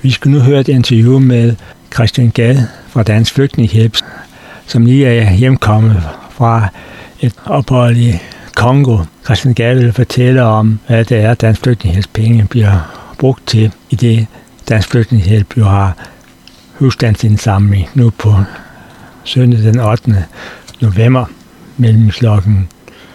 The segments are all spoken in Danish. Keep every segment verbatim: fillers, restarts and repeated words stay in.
Vi skal nu høre et interview med Christian Gade fra Dansk Flygtningehjælp, som lige er hjemkommet fra et ophold i Kongo. Christian Gade vil fortælle om, hvad det er, Dansk Flygtningehjælps penge bliver brugt til, i det Dansk Flygtningehjælp jo har husstandsindsamling nu på søndag den ottende november mellem klokken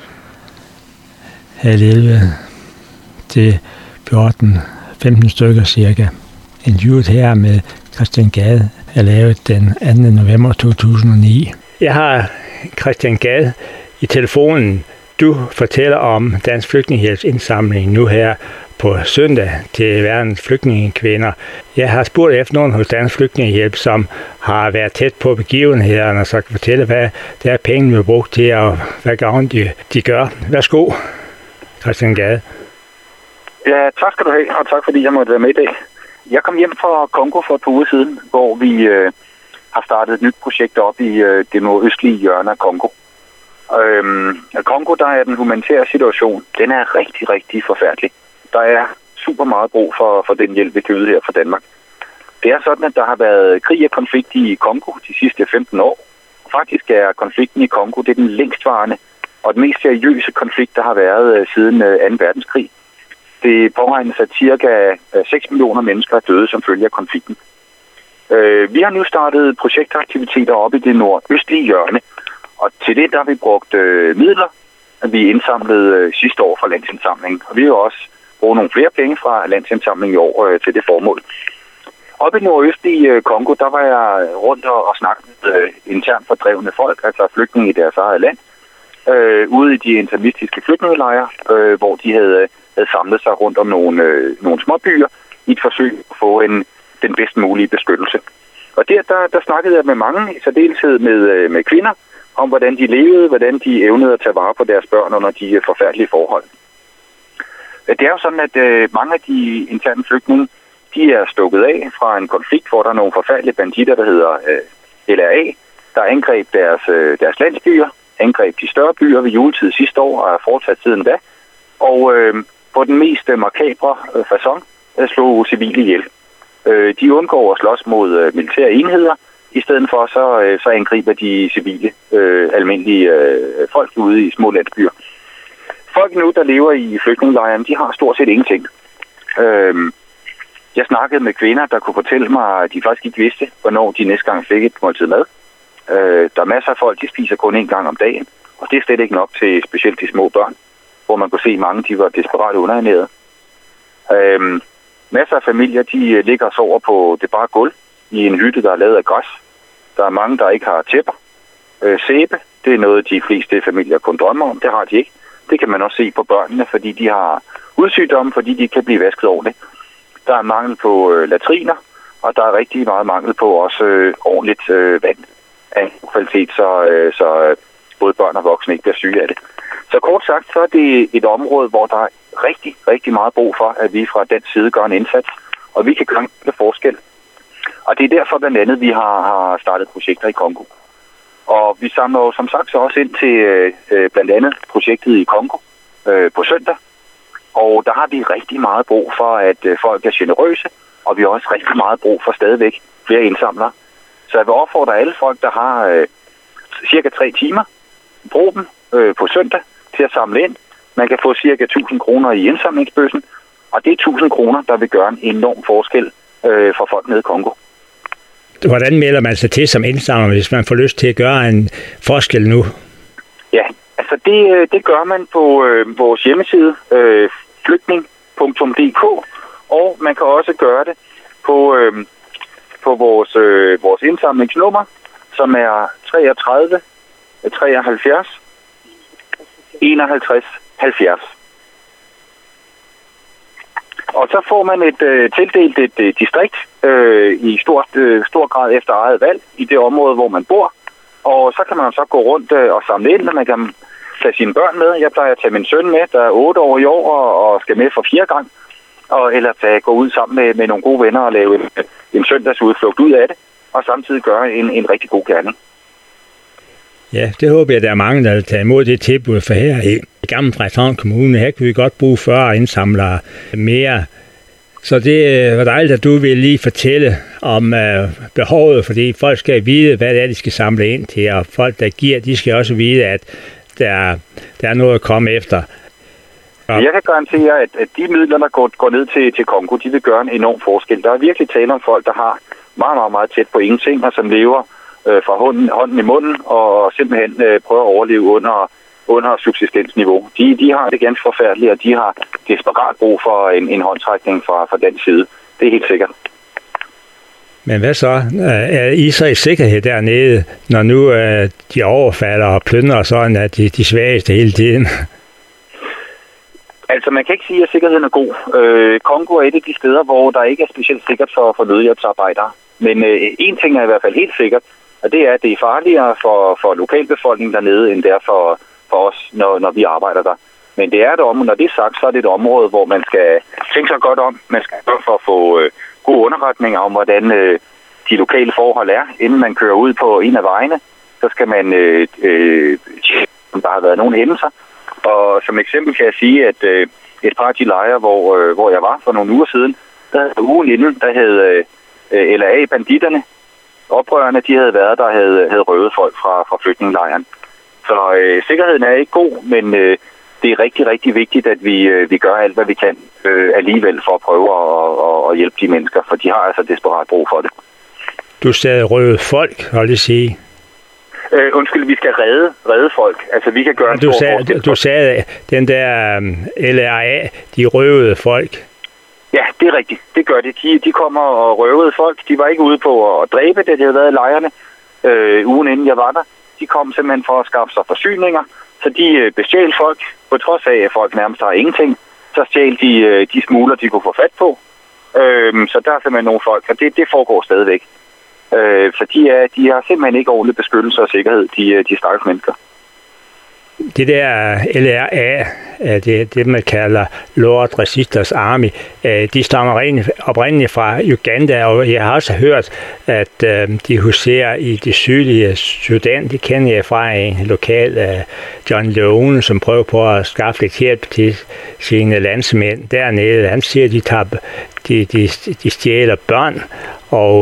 halv elleve til fjorten femten stykker cirka. Interviewet her med Christian Gade er lavet den anden november to tusind og ni. Jeg har Christian Gade i telefonen. Du fortæller om Dansk Flygtningehjælps indsamling nu her på søndag til verdens flygtningekvinder. Jeg har spurgt efter nogen hos Dansk Flygtningehjælp, som har været tæt på begivenhederne, og så kan fortælle, hvad der er penge, vi har brugt til, og hvad gavn de, de gør. Værsgo, Christian Gade. Ja, tak skal du have, og tak fordi jeg måtte være med i dag. Jeg kom hjem fra Kongo for et par uger siden, hvor vi øh, har startet et nyt projekt op i øh, det nordøstlige hjørne af Kongo. Øhm, I Kongo, der er den humanitære situation, den er rigtig, rigtig forfærdelig. Der er super meget brug for, for den hjælp, vi kan yde her fra Danmark. Det er sådan, at der har været krig og konflikt i Kongo de sidste femten år. Faktisk er konflikten i Kongo det er den længstvarende og den mest seriøse konflikt, der har været øh, siden øh, anden verdenskrig. Det påregnes, at cirka seks millioner mennesker er døde som følge af konflikten. Øh, vi har nu startet projektaktiviteter op i det nordøstlige hjørne, og til det der har vi brugt øh, midler, at vi indsamlede øh, sidste år fra landsindsamlingen. Og vi har jo også brugt nogle flere penge fra landsindsamlingen i år øh, til det formål. Oppe i nordøstlige øh, Kongo, der var jeg rundt og, og snakket med øh, internt fordrevne folk, altså flygtninge i deres eget land, øh, ude i de interimistiske flygtningelejre, øh, hvor de havde, havde samlet sig rundt om nogle, øh, nogle småbyer i et forsøg at få en, den bedst mulige beskyttelse. Og der, der, der snakkede jeg med mange, i særdeleshed med, øh, med kvinder, om hvordan de levede, hvordan de evnede at tage vare på deres børn under de forfærdelige forhold. Det er jo sådan, at øh, mange af de interne flygtninge, de er stukket af fra en konflikt, hvor der er nogle forfærdelige banditter, der hedder øh, L R A, der angreb deres, øh, deres landsbyer, angreb de større byer ved juletid sidste år og er fortsat siden da, og øh, på den mest øh, makabre øh, facon øh, slog civile ihjel. Øh, de undgår at slås mod øh, militære enheder. I stedet for, så, øh, så angriber de civile, øh, almindelige øh, folk ude i små landsbyer. Folk nu, der lever i flygtningelejren, de har stort set ingenting. Øh, jeg snakkede med kvinder, der kunne fortælle mig, at de faktisk ikke vidste, hvornår de næste gang fik et måltid mad. Øh, der er masser af folk, de spiser kun en gang om dagen, og det er slet ikke nok til specielt de små børn, hvor man kunne se, at mange de var desperat underernærede. Øh, masser af familier, de ligger og sover på det bare gulv, i en hytte, der er lavet af græs. Der er mange, der ikke har tæpper. Øh, sæbe, det er noget, de fleste familier kun drømmer om. Det har de ikke. Det kan man også se på børnene, fordi de har hudsygdomme, fordi de ikke kan blive vasket ordentligt. Der er mangel på øh, latriner, og der er rigtig meget mangel på også øh, ordentligt øh, vand af kvalitet, så, øh, så øh, både børn og voksne ikke bliver syge af det. Så kort sagt, så er det et område, hvor der er rigtig, rigtig meget brug for, at vi fra den side gør en indsats, og vi kan gøre en forskel. Og det er derfor blandt andet, vi har, har startet projekter i Kongo. Og vi samler jo som sagt så også ind til øh, blandt andet projektet i Kongo øh, på søndag. Og der har vi rigtig meget brug for, at øh, folk er generøse, og vi har også rigtig meget brug for stadigvæk flere indsamlere. Så jeg vil opfordre alle folk, der har øh, cirka tre timer, brug dem øh, på søndag til at samle ind. Man kan få cirka tusind kroner i indsamlingsbøssen, og det er tusind kroner, der vil gøre en enorm forskel øh, for folk nede i Kongo. Hvordan melder man sig til som indsamler, hvis man får lyst til at gøre en forskel nu? Ja, altså det, det gør man på øh, vores hjemmeside, øh, flygtning punktum d k, og man kan også gøre det på, øh, på vores, øh, vores indsamlingsnummer, som er treogtredive treoghalvfjerds enoghalvtreds halvfjerds. Og så får man et øh, tildelt et øh, distrikt øh, i stort, øh, stor grad efter eget valg i det område, hvor man bor. Og så kan man så gå rundt øh, og samle ind, og man kan tage sine børn med. Jeg plejer at tage min søn med, der er otte år i år og, og skal med for fire gang. Og eller tage, gå ud sammen med, med nogle gode venner og lave en, en søndagsudflugt ud af det. Og samtidig gøre en, en rigtig god gerning. Ja, det håber jeg, der er mange, der vil tage imod det tilbud, for her i Gamle Frederikshavn Kommune, her kan vi godt bruge fyrre indsamlere mere. Så det var dejligt, at du vil lige fortælle om uh, behovet, fordi folk skal vide, hvad det er, de skal samle ind til, og folk, der giver, de skal også vide, at der, der er noget at komme efter. Og jeg kan garantere, at, at de midler, der går, går ned til, til Congo, de vil gøre en enorm forskel. Der er virkelig tale om folk, der har meget, meget, meget tæt på ingenting, og som lever øh, fra hånden, hånden i munden, og simpelthen øh, prøver at overleve under under subsistensniveau. De, de har det ganske forfærdeligt, og de har desperat brug for en, en håndtrækning fra, fra den side. Det er helt sikkert. Men hvad så? Er I så i sikkerhed dernede, når nu uh, de overfalder og plyndrer sådan, at de, de svageste hele tiden? Altså, man kan ikke sige, at sikkerheden er god. Øh, Congo er et af de steder, hvor der ikke er specielt sikkert for, for nødhjælpsarbejdere. Men øh, en ting er i hvert fald helt sikkert, og det er, at det er farligere for, for lokalbefolkningen dernede, end det er for for os, når, når vi arbejder der. Men det er et område, når det er sagt, så er det et område, hvor man skal tænke sig godt om. Man skal gøre for at få øh, gode underretninger om, hvordan øh, de lokale forhold er. Inden man kører ud på en af vejene, så skal man øh, øh, om der har været nogle hændelser. Og som eksempel kan jeg sige, at øh, et par af de lejre, hvor, øh, hvor jeg var for nogle uger siden, der havde ugen inden, der havde øh, L R A-banditterne, oprørerne, de havde været der, havde, havde røvet folk fra, fra flygtningelejren. Så øh, sikkerheden er ikke god, men øh, det er rigtig, rigtig vigtigt, at vi, øh, vi gør alt, hvad vi kan øh, alligevel for at prøve at, at, at hjælpe de mennesker, for de har altså desperat brug for det. Du sagde røde folk, vil jeg sige. Øh, undskyld, vi skal redde, redde folk. Altså, vi kan gøre en du stor sagde, forskel. Du sagde, den der um, L R A, de røvede folk. Ja, det er rigtigt. Det gør de. De, de kommer og røvede folk. De var ikke ude på at dræbe det, det havde været i lejrene øh, ugen inden jeg var der. De kom simpelthen for at skaffe sig forsyninger, så de bestjal folk, på trods af, at folk nærmest har ingenting, så stjal de de smugler, de kunne få fat på. Øhm, så der er simpelthen nogle folk, og det, det foregår stadigvæk. Øh, så de, er, de har simpelthen ikke ordentlig beskyttelse og sikkerhed, de, de stakkels mennesker. Det der L R A, det, det man kalder Lord Resistance Army, de stammer oprindeligt fra Uganda, og jeg har også hørt, at de huserer i det sydlige Sudan. Det kender jeg fra en lokal John Leone, som prøver på at skaffe lidt hjælp til sine landsmænd dernede. Han siger, at de, tager, de, de, de stjæler børn og,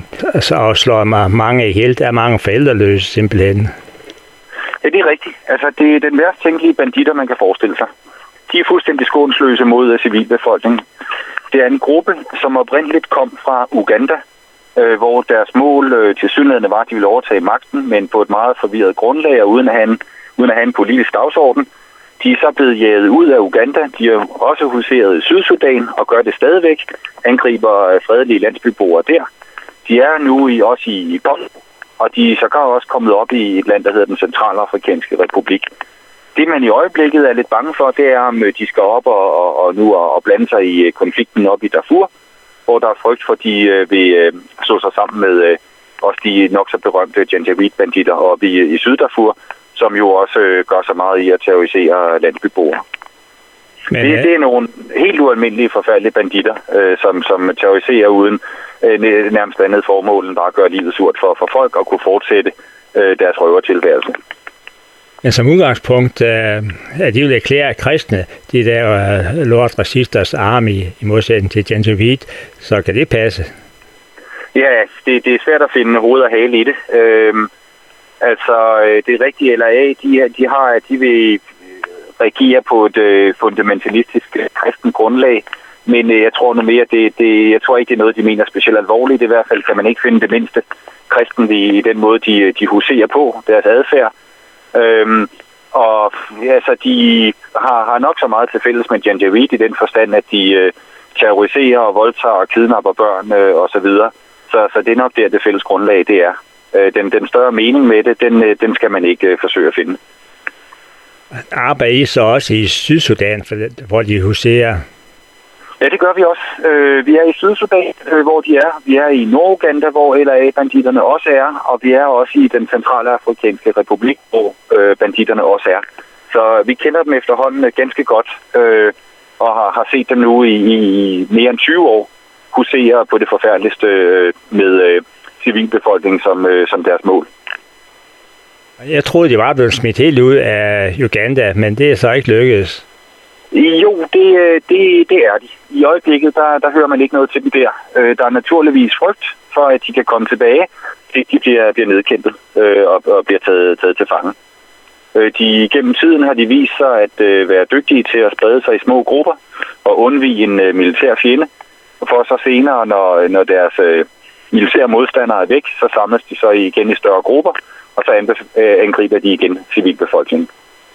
og slår mange ihjel. Der er mange forældreløse simpelthen. Ja, det er rigtigt. Altså, det er den værst tænkelige banditter, man kan forestille sig. De er fuldstændig skånsløse mod civilbefolkningen. Det er en gruppe, som oprindeligt kom fra Uganda, øh, hvor deres mål øh, til synligheden var, at de ville overtage magten, men på et meget forvirret grundlag og uden at have en, uden at have en politisk dagsorden. De er så blevet jaget ud af Uganda. De er også huseret i Sydsudan og gør det stadigvæk. Angriber fredelige landsbyboere der. De er nu i, også i Bonn. Og de er sågar også kommet op i et land, der hedder den Centralafrikanske Republik. Det, man i øjeblikket er lidt bange for, det er, om de skal op og, og, og nu og, og blande sig i konflikten op i Darfur, hvor der er frygt for, at de øh, vil øh, slå sig sammen med øh, også de nok så berømte Janjaweed-banditter oppe i, i Syd-Darfur, som jo også øh, gør så meget i at terrorisere landsbyboere. Men, det, det er nogle helt ualmindelige, forfærdelige banditter, øh, som, som terroriserer uden øh, nærmest andet formål end bare at gøre livet surt for, for folk og kunne fortsætte øh, deres røvertilværelse. Men som udgangspunkt øh, er de jo erklæret kristne, de der øh, Lord Resistance Army i modsætning til Janjaweed, så kan det passe? Ja, det, det er svært at finde hoved og hale i det. Øh, altså, det rigtige L R A, de, de har, de vil reagerer på et øh, fundamentalistisk øh, kristen grundlag, men øh, jeg tror nu mere, det, det, jeg tror ikke, det er noget, de mener specielt alvorligt. I hvert fald kan man ikke finde det mindste kristen i, i den måde, de, de huserer på, deres adfærd. Øhm, og altså, de har, har nok så meget til fælles med Janjaweed i den forstand, at de øh, terroriserer og voldtager og kidnapper børn øh, osv. Så, så, så det er nok der, det fælles grundlag det er. Øh, den, den større mening med det, den, øh, den skal man ikke øh, forsøge at finde. Arbejder I så også i Sydsudan, hvor de huserer? Ja, det gør vi også. Øh, vi er i Sydsudan, øh, hvor de er. Vi er i Norduganda, hvor L R A-banditterne også er. Og vi er også i den Centralafrikanske Republik, hvor øh, banditterne også er. Så vi kender dem efterhånden ganske godt, øh, og har, har set dem nu i, i mere end tyve år husere på det forfærdeligste øh, med øh, civilbefolkningen som, øh, som deres mål. Jeg troede, de var blevet smidt helt ud af Uganda, men det er så ikke lykkedes. Jo, det, det, det er de. I øjeblikket, der, der hører man ikke noget til dem der. Der er naturligvis frygt for, at de kan komme tilbage, hvis de bliver, bliver nedkæmpet øh, og, og bliver taget, taget til fange. De, gennem tiden har de vist sig at øh, være dygtige til at sprede sig i små grupper og undvige en øh, militær fjende. Og for så senere, når, når deres øh, militære modstandere er væk, så samles de så igen i større grupper, og så angriber de igen civilbefolkningen.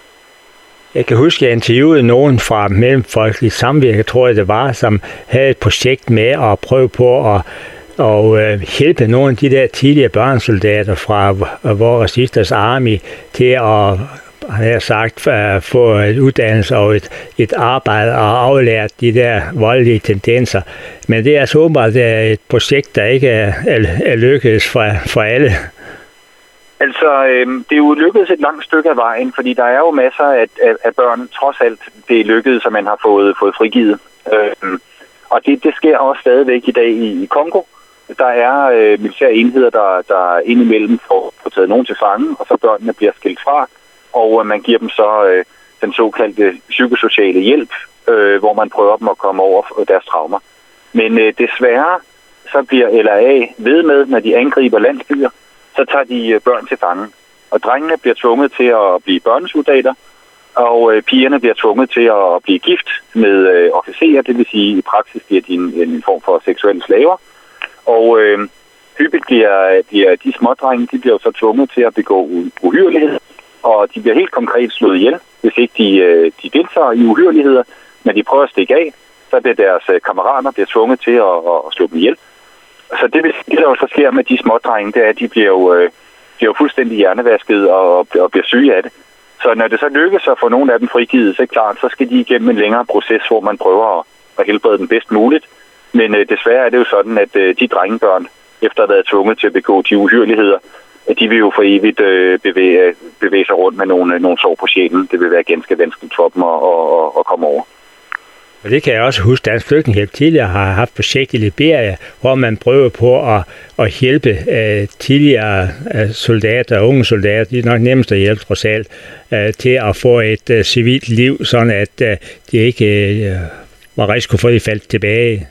Jeg kan huske, at jeg interviewede nogen fra Mellemfolkeligt Samvirke, tror jeg det var, som havde et projekt med at prøve på at og øh, hjælpe nogle af de der tidligere børnesoldater fra vores Resistance Army til at, han har sagt, at få et uddannelse og et, et arbejde og aflære de der voldelige tendenser. Men det er altså åbenbart et projekt, der ikke er, er, er lykkedes for, for alle. Altså, øh, det er jo lykkedes et langt stykke af vejen, fordi der er jo masser af, af, af børn, trods alt, det er lykkedes, at man har fået, fået frigivet. Øh, og det, det sker også stadigvæk i dag i, i Kongo. Der er øh, militære enheder, der, der indimellem får, får taget nogen til fange, og så børnene bliver skilt fra, og øh, man giver dem så øh, den såkaldte psykosociale hjælp, øh, hvor man prøver dem at komme over deres traumer. Men øh, desværre, så bliver L R A ved med, når de angriber landsbyer, så tager de øh, børn til fange. Og drengene bliver tvunget til at blive børnesoldater, og øh, pigerne bliver tvunget til at blive gift med øh, officerer, det vil sige i praksis bliver de en, en form for seksuelle slaver. Og øh, hyppigt bliver, bliver de smådrenge, de bliver så tvunget til at begå uhyrlighed, og de bliver helt konkret slået ihjel, hvis ikke de, øh, de deltager i uhyrligheder. Når de prøver at stikke af, så bliver deres øh, kammerater bliver tvunget til at, at, at slå dem ihjel. Så det, det der jo så sker med de smådrenge, det er, at de bliver jo, øh, bliver jo fuldstændig hjernevasket og, og, og bliver syge af det. Så når det så lykkes at få nogle af dem frigivet, så er klart, så skal de igennem en længere proces, hvor man prøver at, at helbrede dem bedst muligt. Men øh, desværre er det jo sådan, at øh, de drengebørn, efter at have været tvunget til at begå de uhyrligheder, at de vil jo for evigt øh, bevæge, bevæge sig rundt med nogle, nogle sår på sjælen. Det vil være ganske vanskeligt for dem at, at, at komme over. Og det kan jeg også huske, at Dansk Flygtningehjælp tidligere har haft projekt i Liberia, hvor man prøver på at, at hjælpe uh, tidligere uh, soldater, unge soldater, de er nok nemmest at hjælpe trods alt, uh, til at få et uh, civilt liv, sådan at uh, de ikke uh, var risiko for, at de faldt tilbage.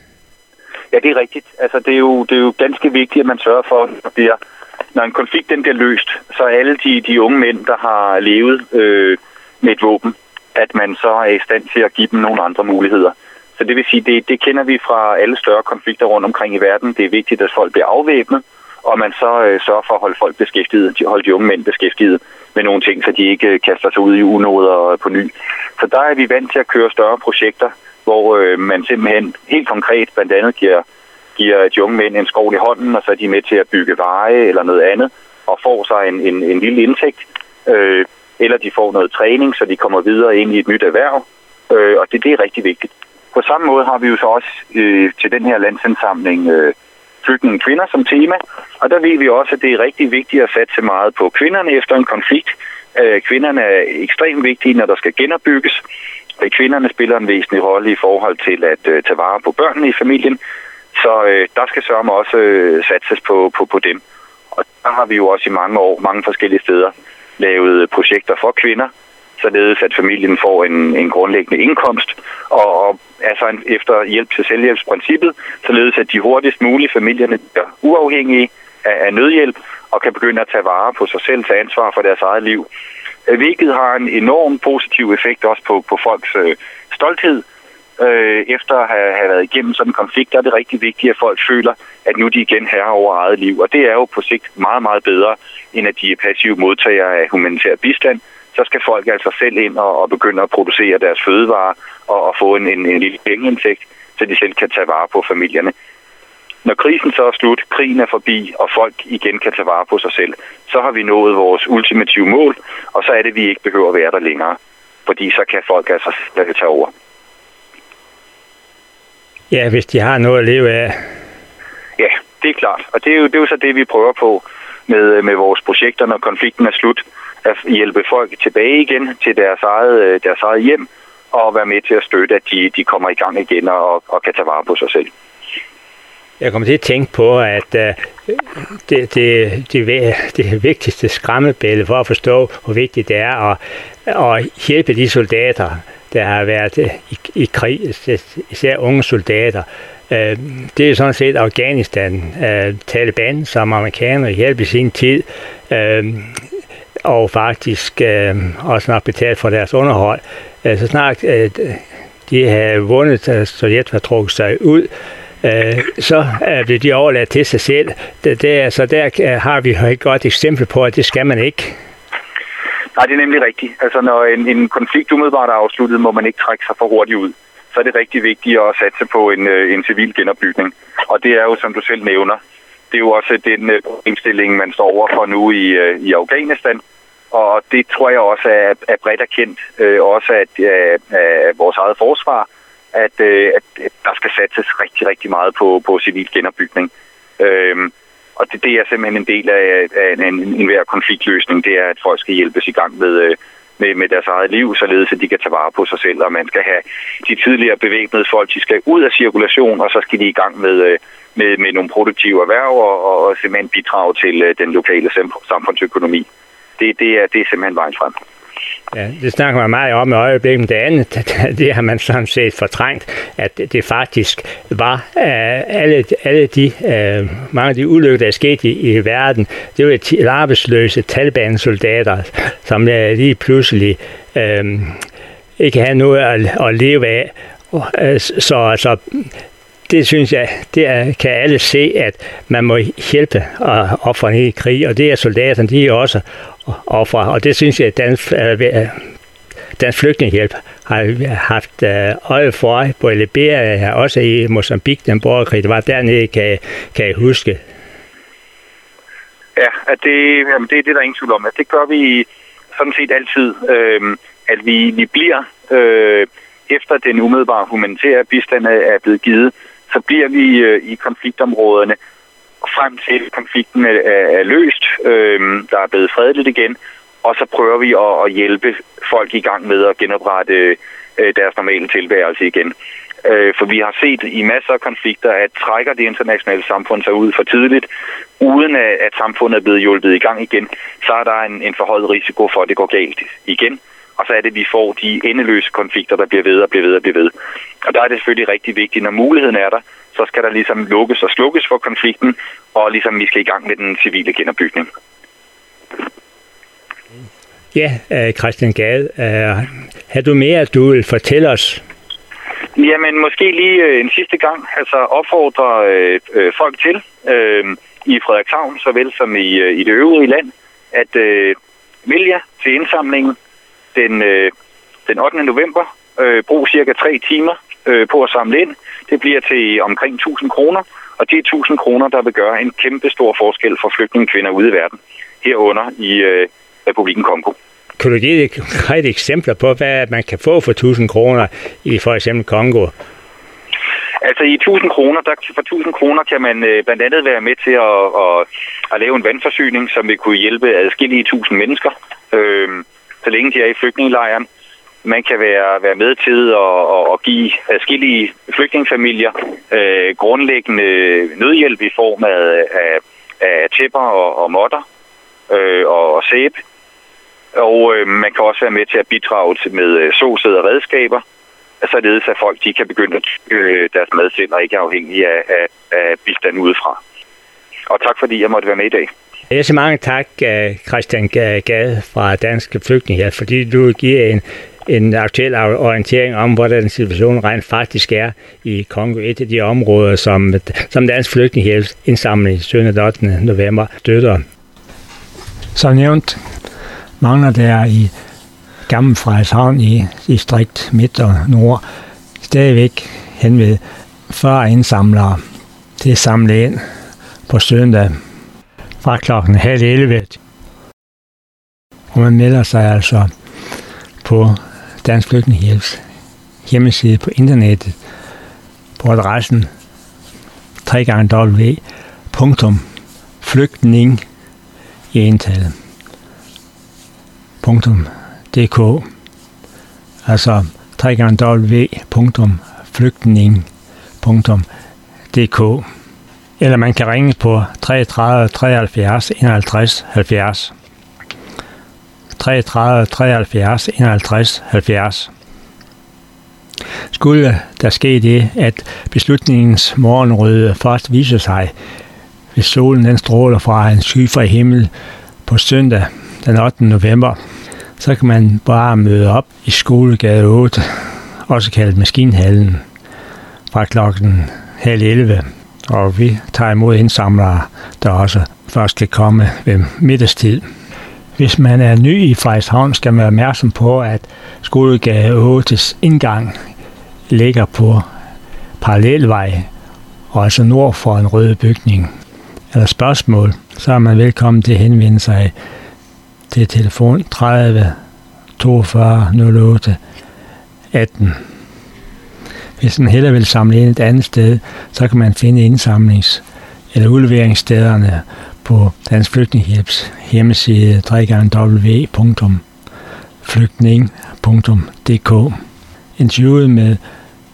Ja, det er rigtigt. Altså, det er jo, det er jo ganske vigtigt, at man sørger for, at der bliver, når en konflikt den bliver løst, så alle de, de unge mænd, der har levet øh, med et våben, at man så er i stand til at give dem nogle andre muligheder. Så det vil sige, det, det kender vi fra alle større konflikter rundt omkring i verden. Det er vigtigt, at folk bliver afvæbnet, og man så øh, sørger for at holde folk beskæftiget, holde de unge mænd beskæftiget med nogle ting, så de ikke øh, kaster sig ud i unåder på ny. Så der er vi vant til at køre større projekter, hvor øh, man simpelthen helt konkret blandt andet giver, giver de unge mænd en skovl i hånden, og så er de med til at bygge veje eller noget andet, og får sig en, en, en lille indtægt. Øh, eller de får noget træning, så de kommer videre ind i et nyt erhverv, øh, og det, det er rigtig vigtigt. På samme måde har vi jo så også øh, til den her landsindsamling øh, flygtninge kvinder som tema, og der ved vi også, at det er rigtig vigtigt at satse meget på kvinderne efter en konflikt. Øh, kvinderne er ekstremt vigtige, når der skal genopbygges. Kvinderne spiller en væsentlig rolle i forhold til at øh, tage vare på børnene i familien, så øh, der skal sørge også øh, satses på, på, på dem. Og der har vi jo også i mange år, mange forskellige steder, lavet projekter for kvinder, således at familien får en, en grundlæggende indkomst, og, og altså en, efter hjælp til selvhjælpsprincippet, således at de hurtigst mulige familierne bliver uafhængige af, af nødhjælp, og kan begynde at tage vare på sig selv, tage ansvar for deres eget liv. Hvilket har en enorm positiv effekt også på, på folks øh, stolthed. Øh, efter at have, have været igennem sådan en konflikt, der er det rigtig vigtigt, at folk føler, at nu de igen herrer over eget liv. Og det er jo på sigt meget, meget bedre, end at de er passive modtagere af humanitær bistand. Så skal folk altså selv ind og, og begynde at producere deres fødevarer og, og få en, en, en lille pengeindtægt, så de selv kan tage vare på familierne. Når krisen så er slut, krigen er forbi, og folk igen kan tage vare på sig selv, så har vi nået vores ultimative mål, og så er det, at vi ikke behøver at være der længere, fordi så kan folk altså tage over. Ja, hvis de har noget at leve af. Ja, det er klart, og det er jo, det er jo så det, vi prøver på med, med vores projekter, når konflikten er slut, at hjælpe folk tilbage igen til deres eget, deres eget hjem, og være med til at støtte, at de, de kommer i gang igen og, og kan tage vare på sig selv. Jeg kommer til at tænke på, at uh, det, det, det, det vigtigste skræmmebillede for at forstå, hvor vigtigt det er at, at hjælpe de soldater, der har været i, i krig, især unge soldater. Det er sådan set Afghanistan, Taliban, som amerikanerne hjælper i sin tid, og faktisk også nok betalt for deres underhold. Så snart de havde vundet, at Sovjet har trukket sig ud, så blev de overladt til sig selv. Der, så der har vi et godt eksempel på, at det skal man ikke. Nej, det er nemlig rigtigt. Altså, når en, en konflikt umiddelbart er afsluttet, må man ikke trække sig for hurtigt ud. Så er det rigtig vigtigt at satse på en, en civil genopbygning. Og det er jo, som du selv nævner, det er jo også den indstilling, man står overfor nu i, i Afghanistan. Og det tror jeg også er, er bredt erkendt, øh, også at, af, af vores eget forsvar, at, øh, at der skal satses rigtig, rigtig meget på, på civil genopbygning. Øhm, og det, det er simpelthen en del af, af en, en, en hver konfliktløsning, det er, at folk skal hjælpes i gang med, med, med deres eget liv, således at de kan tage vare på sig selv, og man skal have de tidligere bevæbnede folk, de skal ud af cirkulation, og så skal de i gang med, med, med nogle produktive erhverv, og, og simpelthen bidrage til den lokale samfundsøkonomi. Det, det, er, det er simpelthen vejen frem. Ja, det snakker man meget om i øjeblikket. Det andet, det har man sådan set fortrængt, at det faktisk var uh, alle, alle de, uh, mange af de ulykker, der er sket i, i verden, det var de arbejdsløse Taliban-soldater, som uh, lige pludselig uh, ikke havde noget at, at leve af. Uh, så altså, det synes jeg, det er, kan alle se, at man må hjælpe ofrene i krig, og det er soldaterne, de er også ofre, og det synes jeg, at Dansk, Dansk Flygtningehjælp har haft øje for på Liberia, også i Mozambique, den borgerkrig, der var dernede, kan, kan jeg huske. Ja, at det, jamen det er det, der er ingen tvivl om. At det gør vi sådan set altid, øh, at vi, vi bliver, øh, efter den umiddelbare humanitære bistand er blevet givet, så bliver vi øh, i konfliktområderne frem til konflikten er, er løst, øh, der er blevet fredeligt igen, og så prøver vi at, at hjælpe folk i gang med at genoprette øh, deres normale tilværelse igen. Øh, for vi har set i masser af konflikter, at trækker det internationale samfund sig ud for tidligt, uden at, at samfundet er blevet hjulpet i gang igen, så er der en, en forhøjet risiko for, at det går galt igen. Og så er det, at vi får de endeløse konflikter, der bliver ved og bliver ved og bliver ved. Og der er det selvfølgelig rigtig vigtigt, når muligheden er der, så skal der ligesom lukkes og slukkes for konflikten, og ligesom vi skal i gang med den civile genopbygning. Ja, Christian Gade, uh, har du mere, du vil fortælle os? Jamen, måske lige øh, en sidste gang, altså opfordre øh, øh, folk til, øh, i Frederikshavn, såvel som i, øh, i det øvrige land, at øh, vælge til indsamlingen den, øh, den ottende november. Øh, brug cirka tre timer øh, på at samle ind. Det bliver til omkring tusind kroner, og det er tusind kroner, der vil gøre en kæmpe stor forskel for flygtningekvinder ude i verden, herunder i øh, Republikken Kongo. Kan du give et konkret eksempler på, hvad man kan få for tusind kroner i for eksempel Kongo? Altså i tusind kroner, der, for tusind kroner kan man øh, blandt andet være med til at, at, at lave en vandforsyning, som vil kunne hjælpe adskillige tusind mennesker, øh, så længe de er i flygtningelejren. Man kan være, være med til at, at give adskillige flygtningefamilier øh, grundlæggende nødhjælp i form af, af, af tæpper og, og måtter øh, og, og sæbe. Og øh, man kan også være med til at bidrage til med øh, såsæd og redskaber, således at folk de kan begynde at øh, deres mad selv og ikke er afhængige af, af, af bistand udefra. Og tak fordi jeg måtte være med i dag. Jeg siger mange tak, Christian Gade fra Dansk Flygtningehjælp, fordi du giver en, en aktuel orientering om, hvordan situationen rent faktisk er i Kongo, et af de områder, som, som Dansk Flygtningehjælp indsamling syvende og ottende november støtter. Som nævnt mangler der i Gammel Frederikshavn i distrikt Midt og Nord stadigvæk hen ved fyrre indsamlere til at samle ind på søndag fra klokken halv elleve. Og man melder sig altså på Dansk Flygtningehjælps hjemmeside på internettet på adressen w w w punktum flygtning i ental punktum d k, altså w w w punktum flygtning punktum d k, eller man kan ringe på treogtredive treoghalvfjerds enoghalvtreds halvfjerds. treogtredive treoghalvfjerds enoghalvtreds halvfjerds. Skulle der ske det, at beslutningens morgenrøde først viser sig, hvis solen den stråler fra en skyfri himmel på søndag den ottende november, så kan man bare møde op i Skolegade otte, også kaldet Maskinhallen, fra klokken halv elleve, og vi tager imod indsamlere, der også først kan komme ved middagstid. Hvis man er ny i Frederikshavn, skal man være opmærksom på, at Skolegade ottes indgang ligger på parallelvej, og altså nord for en rød bygning. Eller spørgsmål, så er man velkommen til at henvende sig til telefon tredive toogfyrre nul otte atten. Hvis man hellere vil samle ind et andet sted, så kan man finde indsamlings- eller udleveringsstederne på Dansk Flygtningehjælps hjemmeside w w w punktum flygtning punktum d k. Interviewet med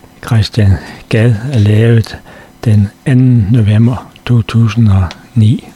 Christian Gad er lavet den anden november to tusind og ni.